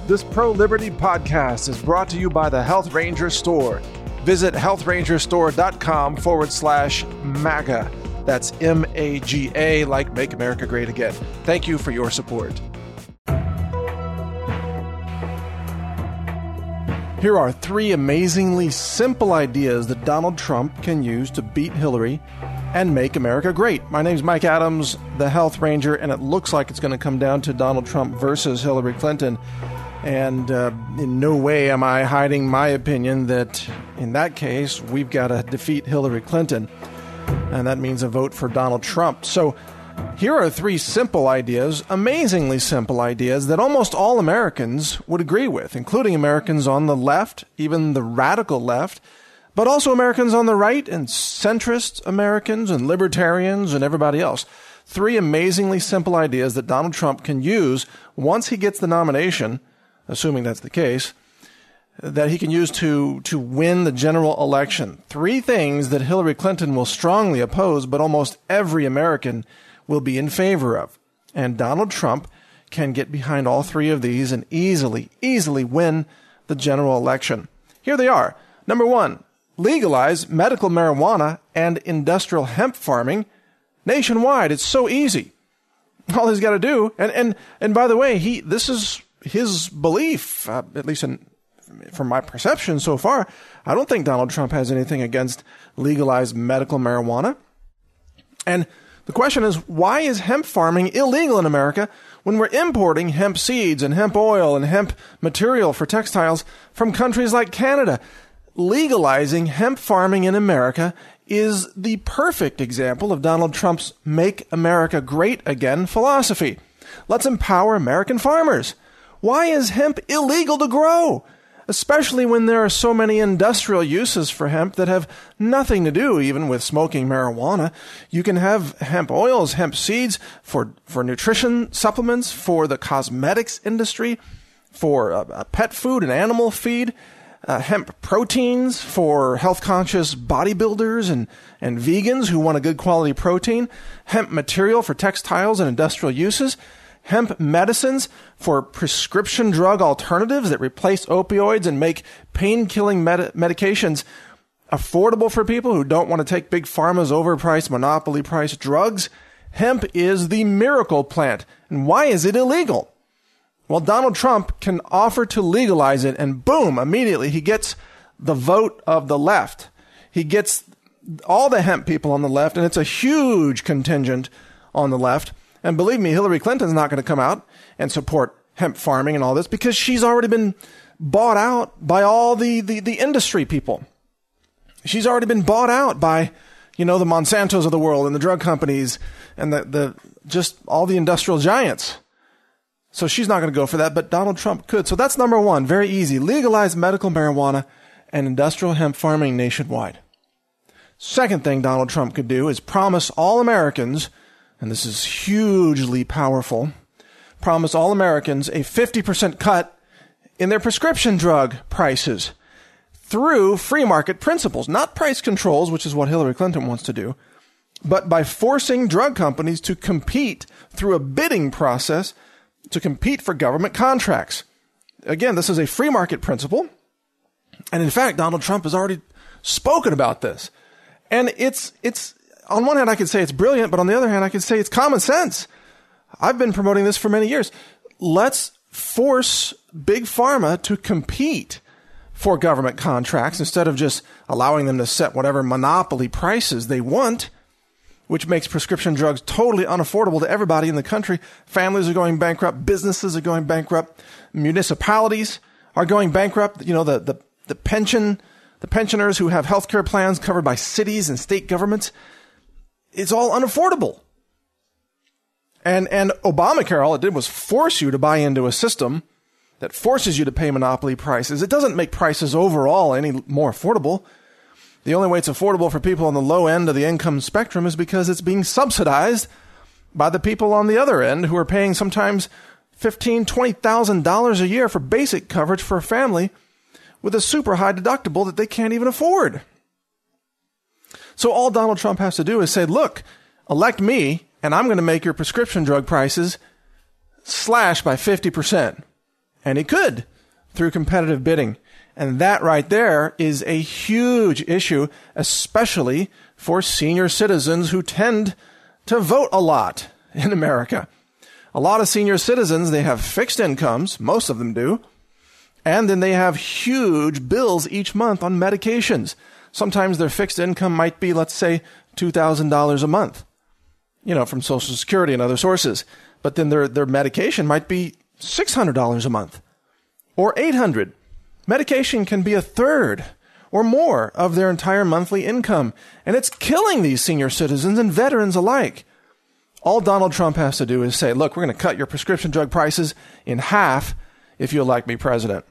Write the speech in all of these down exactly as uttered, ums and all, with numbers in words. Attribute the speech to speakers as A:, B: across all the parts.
A: This Pro-Liberty podcast is brought to you by the Health Ranger Store. Visit healthrangerstore.com forward slash MAGA. That's M A G A, like Make America Great Again. Thank you for your support. Here are three amazingly simple ideas that Donald Trump can use to beat Hillary and make America great. My name's Mike Adams, the Health Ranger, and it looks like it's going to come down to Donald Trump versus Hillary Clinton. And uh, in no way am I hiding my opinion that in that case, we've got to defeat Hillary Clinton. And that means a vote for Donald Trump. So here are three simple ideas, amazingly simple ideas that almost all Americans would agree with, including Americans on the left, even the radical left, but also Americans on the right and centrist Americans and libertarians and everybody else. Three amazingly simple ideas that Donald Trump can use once he gets the nomination, assuming that's the case, that he can use to, to win the general election. Three things that Hillary Clinton will strongly oppose, but almost every American will be in favor of. And Donald Trump can get behind all three of these and easily, easily win the general election. Here they are. Number one, legalize medical marijuana and industrial hemp farming nationwide. It's so easy. All he's got to do, and, and, and by the way, he, this is his belief, uh, at least in, from my perception so far. I don't think Donald Trump has anything against legalized medical marijuana. And the question is, why is hemp farming illegal in America when we're importing hemp seeds and hemp oil and hemp material for textiles from countries like Canada? Legalizing hemp farming in America is the perfect example of Donald Trump's Make America Great Again philosophy. Let's empower American farmers. Why is hemp illegal to grow? Especially when there are so many industrial uses for hemp that have nothing to do even with smoking marijuana. You can have hemp oils, hemp seeds for, for nutrition supplements, for the cosmetics industry, for uh, pet food and animal feed, uh, hemp proteins for health-conscious bodybuilders and, and vegans who want a good quality protein, hemp material for textiles and industrial uses, hemp medicines for prescription drug alternatives that replace opioids and make pain-killing med- medications affordable for people who don't want to take Big Pharma's overpriced, monopoly-priced drugs. Hemp is the miracle plant. And why is it illegal? Well, Donald Trump can offer to legalize it, and boom, immediately he gets the vote of the left. He gets all the hemp people on the left, and it's a huge contingent on the left. And believe me, Hillary Clinton's not going to come out and support hemp farming and all this because she's already been bought out by all the, the, the industry people. She's already been bought out by, you know, the Monsantos of the world and the drug companies and the, the just all the industrial giants. So she's not going to go for that, but Donald Trump could. So that's number one. Very easy. Legalize medical marijuana and industrial hemp farming nationwide. Second thing Donald Trump could do is promise all Americans, and this is hugely powerful, promise all Americans a fifty percent cut in their prescription drug prices through free market principles, not price controls, which is what Hillary Clinton wants to do, but by forcing drug companies to compete through a bidding process to compete for government contracts. Again, this is a free market principle. And in fact, Donald Trump has already spoken about this. And it's, it's, on one hand, I could say it's brilliant, but on the other hand, I could say it's common sense. I've been promoting this for many years. Let's force Big Pharma to compete for government contracts instead of just allowing them to set whatever monopoly prices they want, which makes prescription drugs totally unaffordable to everybody in the country. Families are going bankrupt. Businesses are going bankrupt. Municipalities are going bankrupt. You know, the, the, the pension, the pensioners who have healthcare plans covered by cities and state governments, it's all unaffordable. And, and Obamacare, all it did was force you to buy into a system that forces you to pay monopoly prices. It doesn't make prices overall any more affordable. The only way it's affordable for people on the low end of the income spectrum is because it's being subsidized by the people on the other end who are paying sometimes fifteen thousand dollars, twenty thousand dollars a year for basic coverage for a family with a super high deductible that they can't even afford. So all Donald Trump has to do is say, look, elect me, and I'm going to make your prescription drug prices slash by fifty percent. And he could through competitive bidding. And that right there is a huge issue, especially for senior citizens who tend to vote a lot in America. A lot of senior citizens, they have fixed incomes, most of them do, and then they have huge bills each month on medications. Sometimes their fixed income might be, let's say, two thousand dollars a month, you know, from Social Security and other sources. But then their, their medication might be six hundred dollars a month or eight hundred dollars. Medication can be a third or more of their entire monthly income, and it's killing these senior citizens and veterans alike. All Donald Trump has to do is say, look, we're going to cut your prescription drug prices in half if you'll elect me president.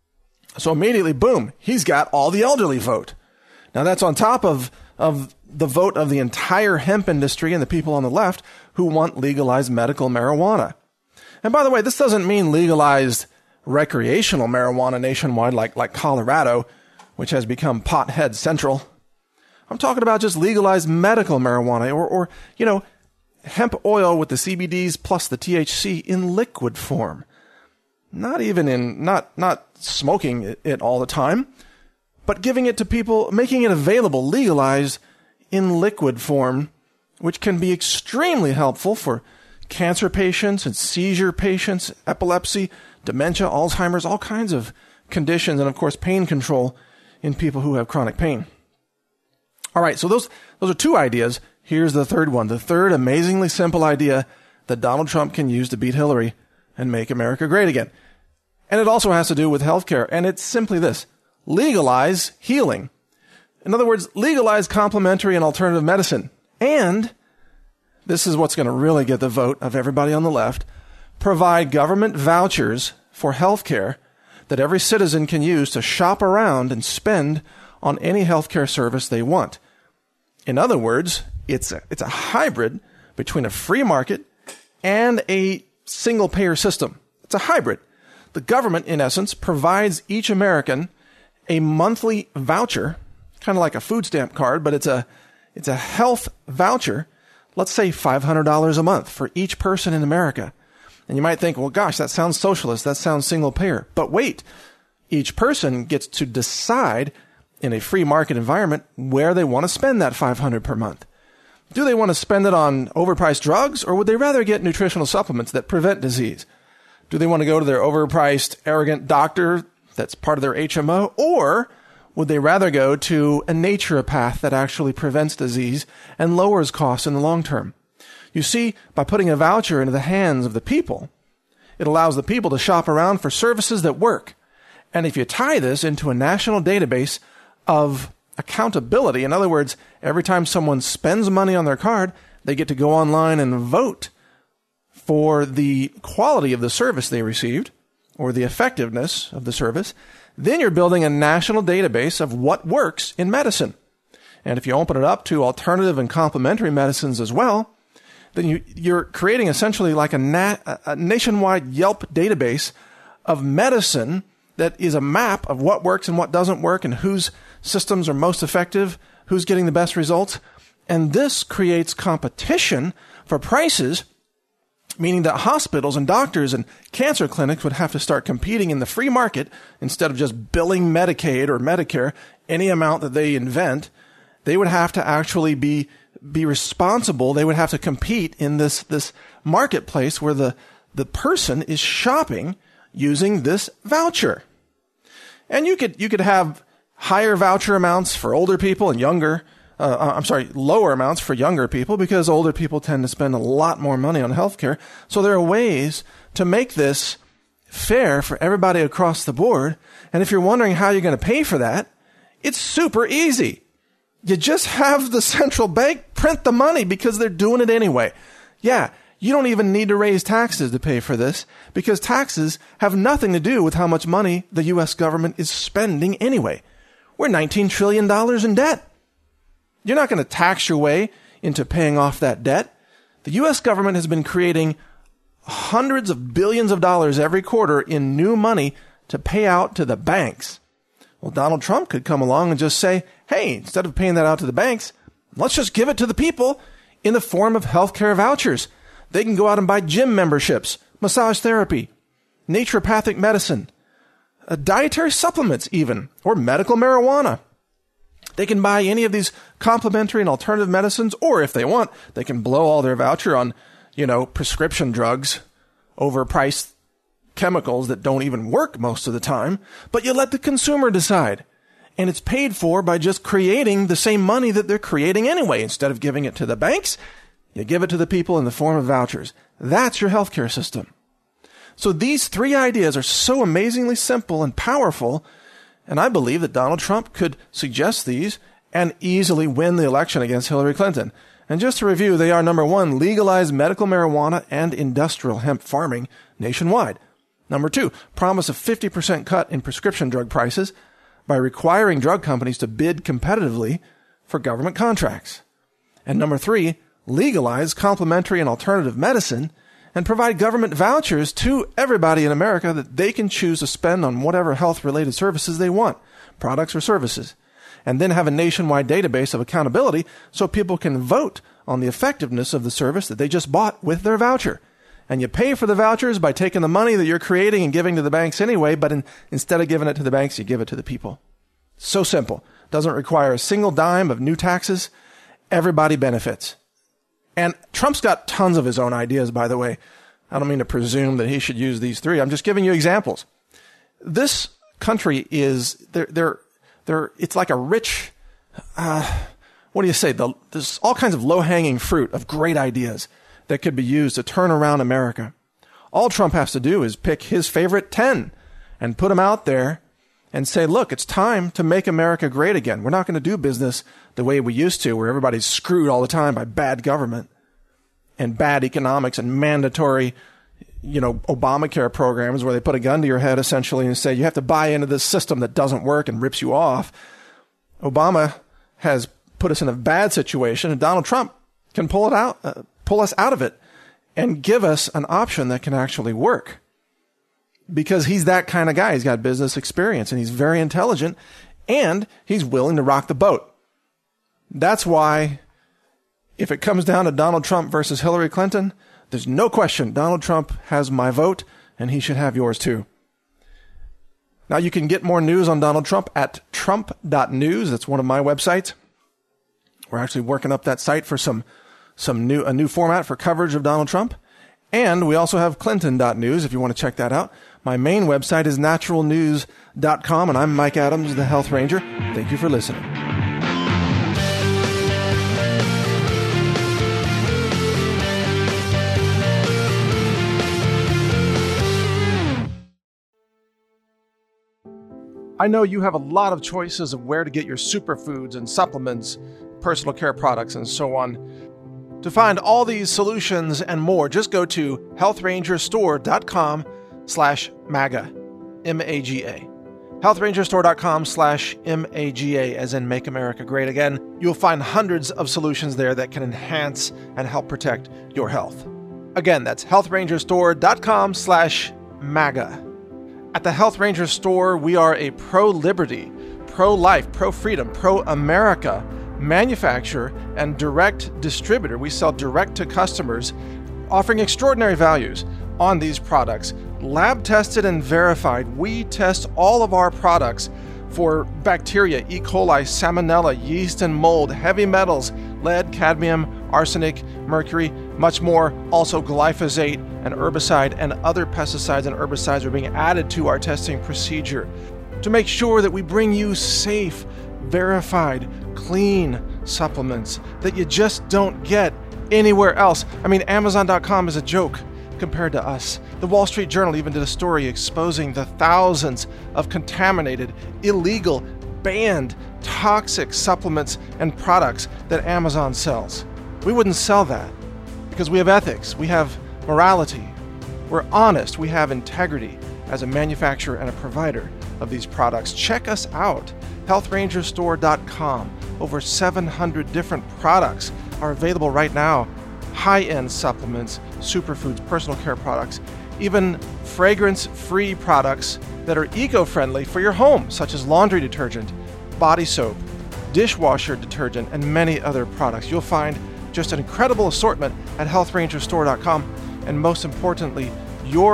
A: So immediately, boom, he's got all the elderly vote. Now that's on top of, of the vote of the entire hemp industry and the people on the left who want legalized medical marijuana. And by the way, this doesn't mean legalized recreational marijuana nationwide like, like Colorado, which has become pothead central. I'm talking about just legalized medical marijuana or, or, you know, hemp oil with the C B Ds plus the T H C in liquid form. Not even in, not, not smoking it, it all the time, but giving it to people, making it available, legalized in liquid form, which can be extremely helpful for cancer patients and seizure patients, epilepsy, dementia, Alzheimer's, all kinds of conditions, and of course pain control in people who have chronic pain. All right, so those those are two ideas. Here's the third one, the third amazingly simple idea that Donald Trump can use to beat Hillary and make America great again. And it also has to do with healthcare, and it's simply this: legalize healing. In other words, legalize complementary and alternative medicine. And this is what's going to really get the vote of everybody on the left: provide government vouchers for healthcare that every citizen can use to shop around and spend on any healthcare service they want. In other words, it's a, it's a hybrid between a free market and a single-payer system. It's a hybrid. The government, in essence, provides each American a monthly voucher, kind of like a food stamp card, but it's a it's a health voucher, let's say five hundred dollars a month for each person in America. And you might think, well, gosh, that sounds socialist. That sounds single payer. But wait, each person gets to decide in a free market environment where they want to spend that five hundred dollars per month. Do they want to spend it on overpriced drugs, or would they rather get nutritional supplements that prevent disease? Do they want to go to their overpriced, arrogant doctor that's part of their H M O, or would they rather go to a naturopath that actually prevents disease and lowers costs in the long term? You see, by putting a voucher into the hands of the people, it allows the people to shop around for services that work. And if you tie this into a national database of accountability, in other words, every time someone spends money on their card, they get to go online and vote for the quality of the service they received or the effectiveness of the service, then you're building a national database of what works in medicine. And if you open it up to alternative and complementary medicines as well, then you, you're creating essentially like a, na- a nationwide Yelp database of medicine that is a map of what works and what doesn't work and whose systems are most effective, who's getting the best results. And this creates competition for prices, meaning that hospitals and doctors and cancer clinics would have to start competing in the free market instead of just billing Medicaid or Medicare any amount that they invent. They would have to actually be be responsible. They would have to compete in this this marketplace where the the person is shopping using this voucher. And you could you could have higher voucher amounts for older people and younger Uh, I'm sorry, lower amounts for younger people, because older people tend to spend a lot more money on healthcare. So there are ways to make this fair for everybody across the board. And if you're wondering how you're going to pay for that, it's super easy. You just have the central bank print the money because they're doing it anyway. Yeah, you don't even need to raise taxes to pay for this, because taxes have nothing to do with how much money the U S government is spending anyway. We're nineteen trillion dollars in debt. You're not going to tax your way into paying off that debt. The U S government has been creating hundreds of billions of dollars every quarter in new money to pay out to the banks. Well, Donald Trump could come along and just say, hey, instead of paying that out to the banks, let's just give it to the people in the form of healthcare vouchers. They can go out and buy gym memberships, massage therapy. naturopathic medicine, uh, dietary supplements even, or medical marijuana. They can buy any of these complementary and alternative medicines, or if they want, they can blow all their voucher on, you know, prescription drugs, overpriced chemicals that don't even work most of the time, but you let the consumer decide. And it's paid for by just creating the same money that they're creating anyway. Instead of giving it to the banks, you give it to the people in the form of vouchers. That's your healthcare system. So these three ideas are so amazingly simple and powerful, and I believe that Donald Trump could suggest these and easily win the election against Hillary Clinton. And just to review, they are: number one, legalize medical marijuana and industrial hemp farming nationwide. Number two, promise a fifty percent cut in prescription drug prices by requiring drug companies to bid competitively for government contracts. And number three, legalize complementary and alternative medicine and provide government vouchers to everybody in America that they can choose to spend on whatever health-related services they want, products or services. And then have a nationwide database of accountability so people can vote on the effectiveness of the service that they just bought with their voucher. And you pay for the vouchers by taking the money that you're creating and giving to the banks anyway, but in, instead of giving it to the banks, you give it to the people. So simple. Doesn't require a single dime of new taxes. Everybody benefits. And Trump's got tons of his own ideas, by the way. I don't mean to presume that he should use these three. I'm just giving you examples. This country is, they're, they're, they're, it's like a rich, uh, what do you say? The, there's all kinds of low-hanging fruit of great ideas that could be used to turn around America. All Trump has to do is pick his favorite ten and put them out there and say, look, it's time to make America great again. We're not going to do business the way we used to, where everybody's screwed all the time by bad government and bad economics and mandatory, you know, Obamacare programs where they put a gun to your head essentially and say you have to buy into this system that doesn't work and rips you off. Obama has put us in a bad situation, and Donald Trump can pull it out, uh, pull us out of it and give us an option that can actually work. Because he's that kind of guy. He's got business experience and he's very intelligent and he's willing to rock the boat. That's why if it comes down to Donald Trump versus Hillary Clinton, there's no question Donald Trump has my vote and he should have yours too. Now you can get more news on Donald Trump at trump dot news. That's one of my websites. We're actually working up that site for some, some new, a new format for coverage of Donald Trump. And we also have clinton dot news if you want to check that out. My main website is natural news dot com, and I'm Mike Adams, the Health Ranger. Thank you for listening. I know you have a lot of choices of where to get your superfoods and supplements, personal care products, and so on. To find all these solutions and more, just go to health ranger store dot com slash MAGA, M A G A. health ranger store dot com slash M A G A, as in Make America Great Again. You'll find hundreds of solutions there that can enhance and help protect your health. Again, that's health ranger store dot com slash MAGA. At the Health Ranger Store, we are a pro-liberty, pro-life, pro-freedom, pro-America manufacturer and direct distributor. We sell direct to customers, offering extraordinary values on these products. Lab tested and verified. We test all of our products for bacteria, E. coli, salmonella, yeast and mold, heavy metals, lead, cadmium, arsenic, mercury, much more. Also glyphosate, an herbicide, and other pesticides and herbicides are being added to our testing procedure to make sure that we bring you safe, verified, clean supplements that you just don't get anywhere else. I mean, Amazon dot com is a joke compared to us. The Wall Street Journal even did a story exposing the thousands of contaminated, illegal, banned, toxic supplements and products that Amazon sells. We wouldn't sell that because we have ethics, we have morality, we're honest, we have integrity as a manufacturer and a provider of these products. Check us out, health ranger store dot com. Over seven hundred different products are available right now. High-end supplements, superfoods, personal care products, even fragrance-free products that are eco-friendly for your home, such as laundry detergent, body soap, dishwasher detergent, and many other products. You'll find just an incredible assortment at health ranger store dot com. And most importantly, your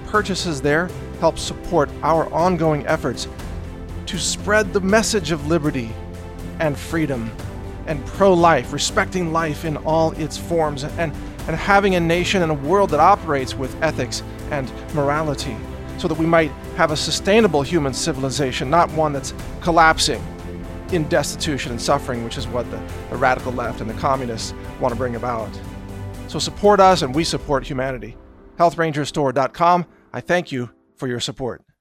A: purchases there help support our ongoing efforts to spread the message of liberty and freedom and pro-life, respecting life in all its forms, and, and having a nation and a world that operates with ethics and morality, so that we might have a sustainable human civilization, not one that's collapsing in destitution and suffering, which is what the, the radical left and the communists want to bring about. So support us, and we support humanity. health ranger store dot com. I thank you for your support.